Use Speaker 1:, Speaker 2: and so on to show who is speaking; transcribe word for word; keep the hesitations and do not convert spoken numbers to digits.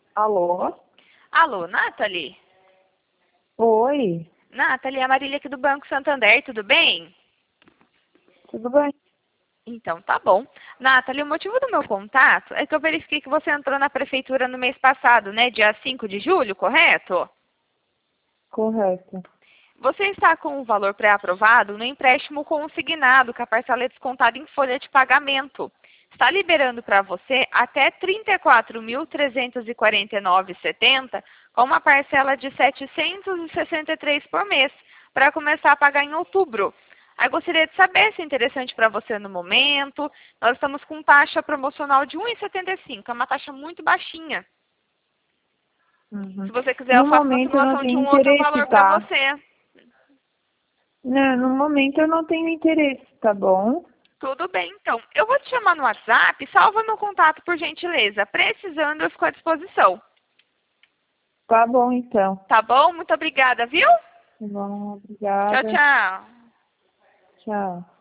Speaker 1: Alô?
Speaker 2: Alô, Nathalie?
Speaker 1: Oi,
Speaker 2: Nathalie, é a Marília aqui do Banco Santander, tudo bem?
Speaker 1: tudo bem?
Speaker 2: Então, tá bom. Nathalie, o motivo do meu contato é que eu verifiquei que você entrou na prefeitura no mês passado, né? Dia cinco de julho, correto?
Speaker 1: Correto.
Speaker 2: Você está com o valor pré-aprovado no empréstimo consignado, com a parcela é descontada em folha de pagamento. Está liberando para você até trinta e quatro mil trezentos e quarenta e nove reais e setenta centavos, com uma parcela de setecentos e sessenta e três reais por mês, para começar a pagar em outubro. Aí gostaria de saber se é interessante para você no momento. Nós estamos com taxa promocional de um vírgula setenta e cinco, é uma taxa muito baixinha.
Speaker 1: Uhum.
Speaker 2: Se você quiser, eu
Speaker 1: No
Speaker 2: faço uma
Speaker 1: momento eu não
Speaker 2: simulação de
Speaker 1: tenho
Speaker 2: um outro
Speaker 1: interesse,
Speaker 2: valor para
Speaker 1: tá?
Speaker 2: você.
Speaker 1: Não, no momento eu não tenho interesse, tá bom?
Speaker 2: Tudo bem, então. Eu vou te chamar no WhatsApp, salva meu contato, por gentileza. Precisando, eu fico à disposição.
Speaker 1: Tá bom então.
Speaker 2: Tá bom? Muito obrigada, viu?
Speaker 1: Tá bom,
Speaker 2: Tchau,
Speaker 1: obrigada.
Speaker 2: tchau.
Speaker 1: Tchau.